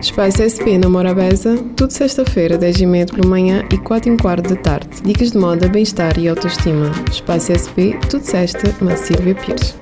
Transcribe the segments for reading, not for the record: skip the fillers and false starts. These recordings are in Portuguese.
Espaço SP na Morabeza, tudo sexta-feira, 10h30 pela manhã e 4h15 da tarde. Dicas de moda, bem-estar e autoestima. Espaço SP, tudo sexta, na Silvia Pires.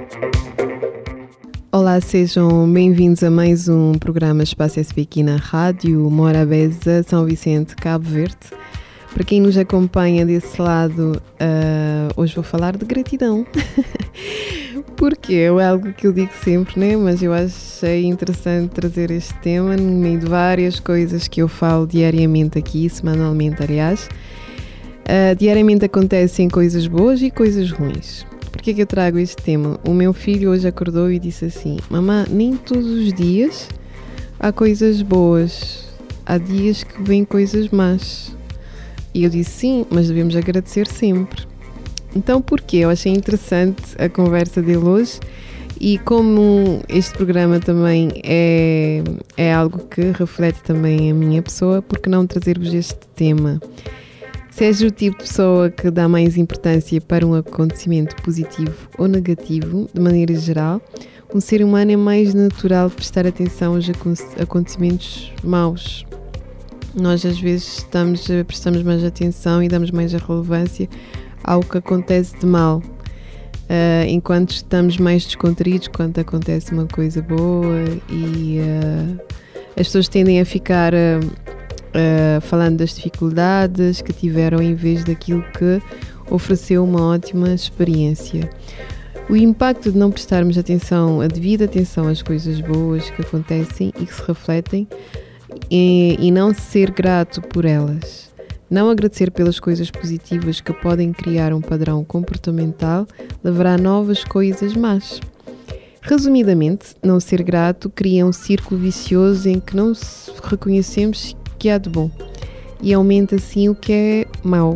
Olá, sejam bem-vindos a mais um programa Espaço SP aqui na Rádio Morabeza, São Vicente, Cabo Verde. Para quem nos acompanha desse lado, hoje vou falar de gratidão. Porque é algo que eu digo sempre, né? Mas eu achei interessante trazer este tema no meio de várias coisas que eu falo diariamente aqui, semanalmente aliás. Diariamente acontecem coisas boas e coisas ruins. Por que é que eu trago este tema? O meu filho hoje acordou e disse assim: mamã, nem todos os dias há coisas boas, há dias que vêm coisas más. E eu disse sim, mas devemos agradecer sempre. Então porquê? Eu achei interessante a conversa dele hoje e como este programa também é algo que reflete também a minha pessoa, por que não trazer-vos este tema? Se és o tipo de pessoa que dá mais importância para um acontecimento positivo ou negativo, de maneira geral, um ser humano é mais natural prestar atenção aos acontecimentos maus. Nós às vezes prestamos mais atenção e damos mais a relevância ao que acontece de mal, enquanto estamos mais descontraídos quando acontece uma coisa boa e as pessoas tendem a ficar falando das dificuldades que tiveram em vez daquilo que ofereceu uma ótima experiência. O impacto de não prestarmos a devida atenção às coisas boas que acontecem e que se refletem e não ser grato por elas. Não agradecer pelas coisas positivas que podem criar um padrão comportamental levará a novas coisas más. Resumidamente, não ser grato cria um círculo vicioso em que não reconhecemos que há de bom e aumenta assim o que é mau.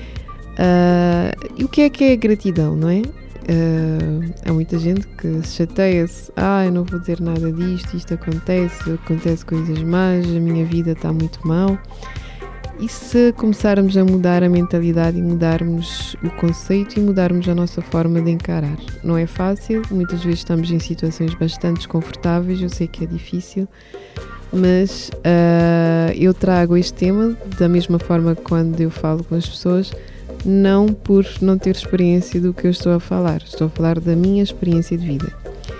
E o que é gratidão, não é? Há muita gente que se chateia-se: eu não vou dizer nada disto, isto acontece coisas más, a minha vida está muito mal. E se começarmos a mudar a mentalidade e mudarmos o conceito e mudarmos a nossa forma de encarar? Não é fácil, muitas vezes estamos em situações bastante desconfortáveis, eu sei que é difícil, mas eu trago este tema da mesma forma que quando eu falo com as pessoas, não por não ter experiência do que eu estou a falar da minha experiência de vida.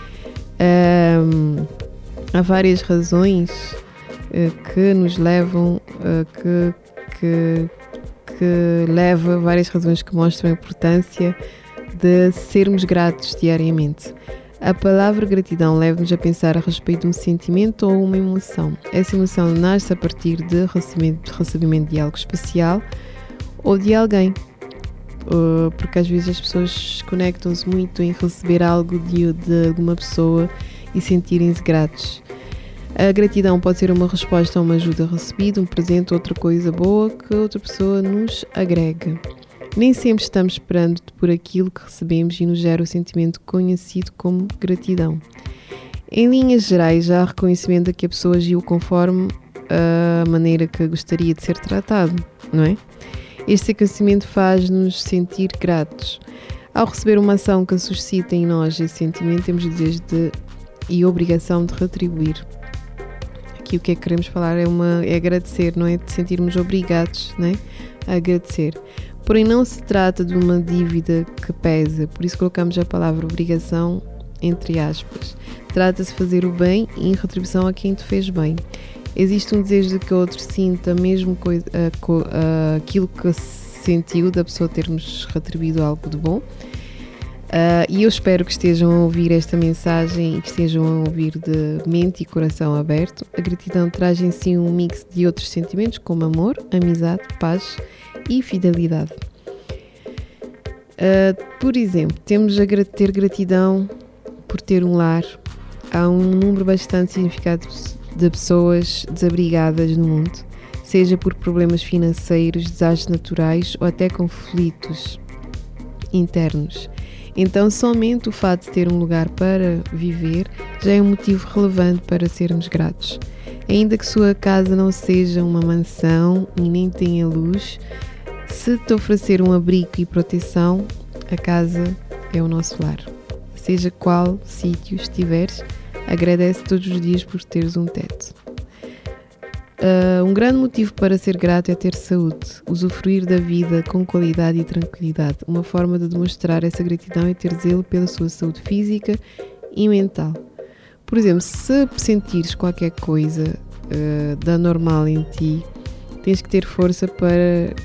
Há várias razões que nos levam, que leva várias razões que mostram a importância de sermos gratos diariamente. A palavra gratidão leva-nos a pensar a respeito de um sentimento ou uma emoção. Essa emoção nasce a partir de recebimento de algo especial ou de alguém. Porque às vezes as pessoas conectam-se muito em receber algo de alguma pessoa e sentirem-se gratos. A gratidão pode ser uma resposta a uma ajuda recebida, um presente, outra coisa boa que outra pessoa nos agrega. Nem sempre estamos esperando por aquilo que recebemos e nos gera o sentimento conhecido como gratidão. Em linhas gerais, há reconhecimento de que a pessoa agiu conforme a maneira que gostaria de ser tratado, não é? Este reconhecimento faz-nos sentir gratos. Ao receber uma ação que suscita em nós esse sentimento, temos o desejo e obrigação de retribuir. Aqui o que é que queremos falar é agradecer, não é? De sentirmos obrigados, não é? A agradecer. Porém, não se trata de uma dívida que pesa, por isso colocamos a palavra obrigação entre aspas. Trata-se de fazer o bem em retribuição a quem te fez bem. Existe um desejo de que o outro sinta mesmo aquilo que sentiu da pessoa ter-nos retribuído algo de bom. E eu espero que estejam a ouvir esta mensagem e que estejam a ouvir de mente e coração aberto. A gratidão traz em si um mix de outros sentimentos como amor, amizade, paz e fidelidade. Por exemplo, temos a ter gratidão por ter um lar. Há um número bastante significativo de pessoas desabrigadas no mundo, seja por problemas financeiros, desastres naturais ou até conflitos internos. Então, somente o fato de ter um lugar para viver já é um motivo relevante para sermos gratos. Ainda que sua casa não seja uma mansão e nem tenha luz, se te oferecer um abrigo e proteção, a casa é o nosso lar. Seja qual sítio estiveres, agradece todos os dias por teres um teto. Um grande motivo para ser grato é ter saúde, usufruir da vida com qualidade e tranquilidade. Uma forma de demonstrar essa gratidão é ter zelo pela sua saúde física e mental. Por exemplo, se sentires qualquer coisa de anormal em ti, tens que ter força para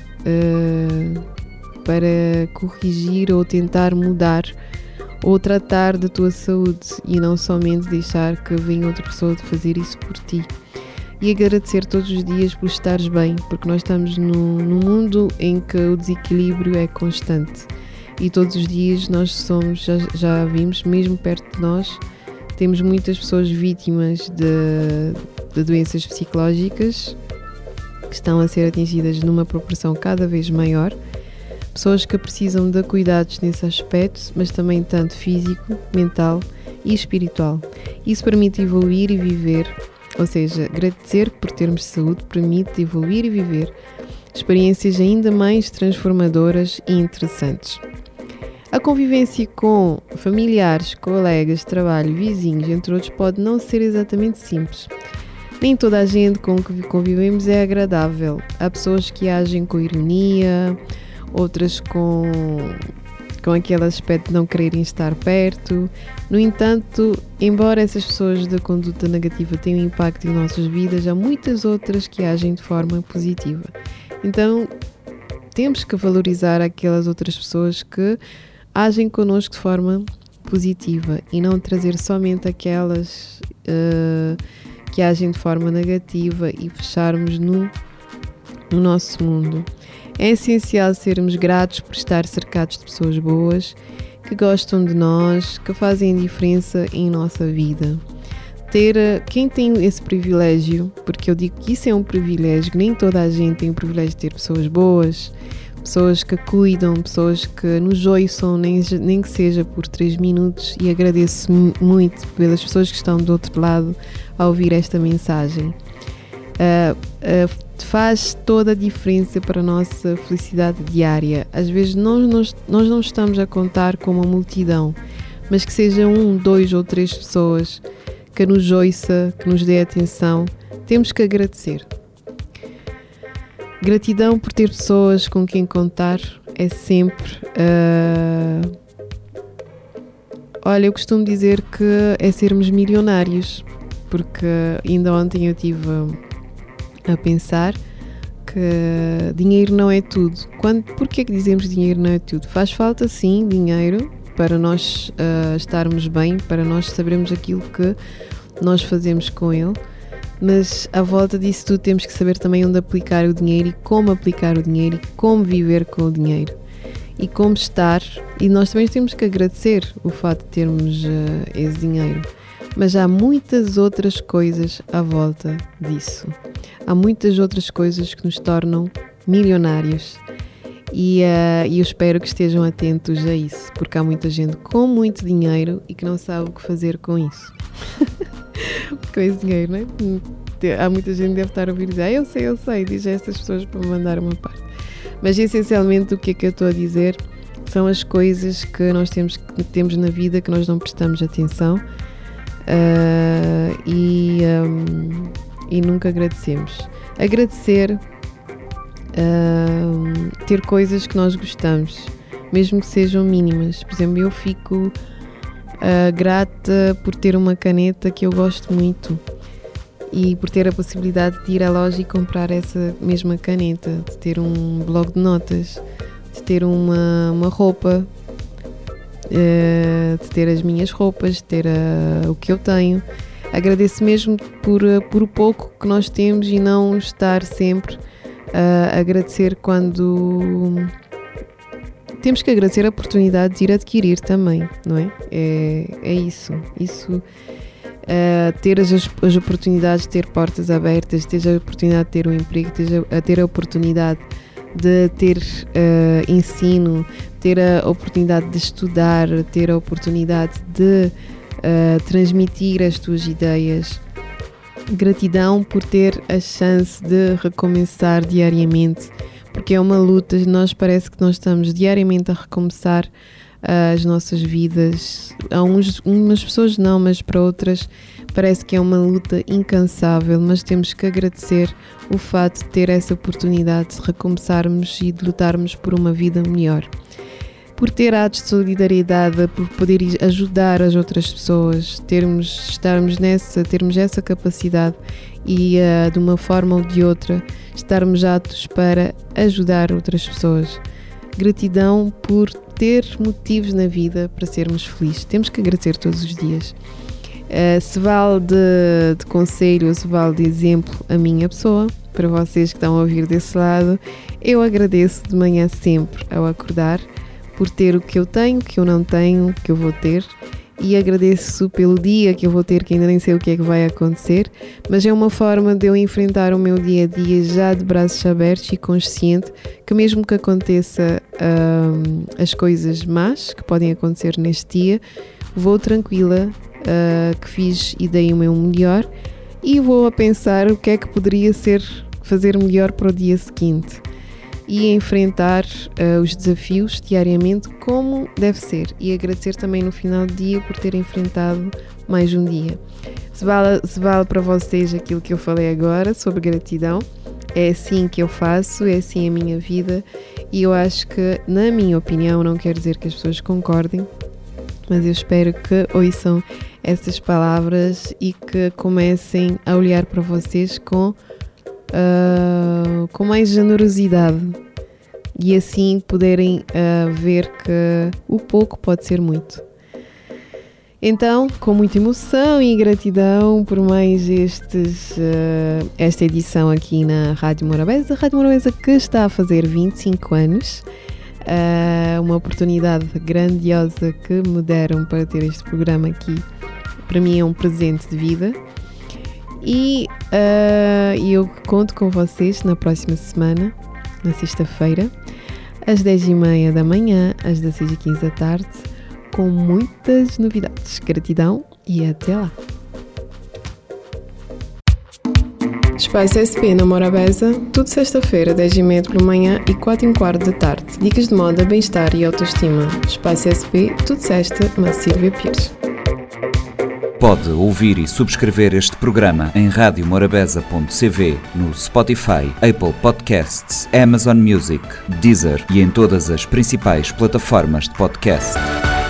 corrigir ou tentar mudar ou tratar da tua saúde e não somente deixar que venha outra pessoa de fazer isso por ti. E agradecer todos os dias por estares bem, porque nós estamos num mundo em que o desequilíbrio é constante e todos os dias nós somos, já vimos, mesmo perto de nós, temos muitas pessoas vítimas de doenças psicológicas que estão a ser atingidas numa proporção cada vez maior, pessoas que precisam de cuidados nesse aspecto, mas também tanto físico, mental e espiritual. Isso permite evoluir e viver. Ou seja, agradecer por termos saúde permite evoluir e viver experiências ainda mais transformadoras e interessantes. A convivência com familiares, colegas de trabalho, vizinhos, entre outros, pode não ser exatamente simples. Nem toda a gente com que convivemos é agradável. Há pessoas que agem com ironia, outras com aquele aspecto de não quererem estar perto. No entanto, embora essas pessoas de conduta negativa tenham impacto em nossas vidas, há muitas outras que agem de forma positiva. Então, temos que valorizar aquelas outras pessoas que agem connosco de forma positiva e não trazer somente aquelas que agem de forma negativa e fecharmos no nosso mundo. É essencial sermos gratos por estar cercados de pessoas boas, que gostam de nós, que fazem diferença em nossa vida. Quem tem esse privilégio, porque eu digo que isso é um privilégio, nem toda a gente tem o privilégio de ter pessoas boas, pessoas que cuidam, pessoas que nos ouçam, nem que seja por 3 minutos, e agradeço muito pelas pessoas que estão do outro lado a ouvir esta mensagem. Faz toda a diferença para a nossa felicidade diária. Às vezes nós não estamos a contar com uma multidão, mas que seja 1, 2 ou 3 pessoas que nos ouça, que nos dê atenção, temos que agradecer. Gratidão por ter pessoas com quem contar é sempre... Olha, eu costumo dizer que é sermos milionários, porque ainda ontem eu estive a pensar que dinheiro não é tudo. Porquê que dizemos que dinheiro não é tudo? Faz falta sim dinheiro para nós estarmos bem, para nós sabermos aquilo que nós fazemos com ele, mas à volta disso tudo temos que saber também onde aplicar o dinheiro e como aplicar o dinheiro e como viver com o dinheiro e como estar, e nós também temos que agradecer o fato de termos esse dinheiro. Mas há muitas outras coisas à volta disso. Há muitas outras coisas que nos tornam milionários. E eu espero que estejam atentos a isso, porque há muita gente com muito dinheiro e que não sabe o que fazer com isso. Com esse dinheiro, não é? Há muita gente que deve estar a ouvir e dizer, eu sei, diz a essas pessoas para me mandar uma parte. Mas essencialmente o que é que eu estou a dizer são as coisas que nós temos na vida que nós não prestamos atenção. E nunca agradecemos. Agradecer, ter coisas que nós gostamos, mesmo que sejam mínimas. Por exemplo, eu fico grata por ter uma caneta que eu gosto muito e por ter a possibilidade de ir à loja e comprar essa mesma caneta, de ter um bloco de notas, de ter uma roupa, de ter as minhas roupas, de ter o que eu tenho. Agradeço mesmo por o pouco que nós temos e não estar sempre a agradecer quando... Temos que agradecer a oportunidade de ir adquirir também, não é? É isso. Ter as oportunidades de ter portas abertas, ter a oportunidade de ter um emprego, ter a oportunidade de ter ensino, ter a oportunidade de estudar, ter a oportunidade de transmitir as tuas ideias. Gratidão por ter a chance de recomeçar diariamente, porque é uma luta. Parece que nós estamos diariamente a recomeçar as nossas vidas. A umas pessoas não, mas para outras parece que é uma luta incansável, mas temos que agradecer o fato de ter essa oportunidade de recomeçarmos e de lutarmos por uma vida melhor. Por ter atos de solidariedade, por poder ajudar as outras pessoas, termos essa capacidade e de uma forma ou de outra estarmos aptos para ajudar outras pessoas. Gratidão por ter motivos na vida para sermos felizes. Temos que agradecer todos os dias. Se vale de conselho, se vale de exemplo a minha pessoa, para vocês que estão a ouvir desse lado, eu agradeço de manhã sempre ao acordar por ter o que eu tenho, o que eu não tenho, o que eu vou ter, e agradeço pelo dia que eu vou ter, que ainda nem sei o que é que vai acontecer, mas é uma forma de eu enfrentar o meu dia a dia já de braços abertos e consciente que mesmo que aconteça as coisas más que podem acontecer neste dia, vou tranquila, que fiz e dei o meu melhor, e vou a pensar o que é que poderia fazer melhor para o dia seguinte e enfrentar os desafios diariamente como deve ser, e agradecer também no final do dia por ter enfrentado mais um dia. Se vale para vocês aquilo que eu falei agora sobre gratidão, é assim que eu faço, é assim a minha vida, e eu acho que, na minha opinião, não quero dizer que as pessoas concordem, mas eu espero que ouçam essas palavras e que comecem a olhar para vocês com mais generosidade e assim poderem ver que o pouco pode ser muito. Então, com muita emoção e gratidão por mais esta edição aqui na Rádio Morabeza, a Rádio Morabeza que está a fazer 25 anos, uma oportunidade grandiosa que me deram para ter este programa aqui. Para mim é um presente de vida. E eu conto com vocês na próxima semana, na sexta-feira, às 10h30 da manhã, às 16h15 da tarde, com muitas novidades. Gratidão e até lá! Espaço SP na Morabeza, tudo sexta-feira, 10h30 pela manhã e 4h15 da tarde. Dicas de moda, bem-estar e autoestima. Espaço SP, tudo sexta, na Silvia Pires. Pode ouvir e subscrever este programa em radiomorabeza.cv, no Spotify, Apple Podcasts, Amazon Music, Deezer e em todas as principais plataformas de podcast.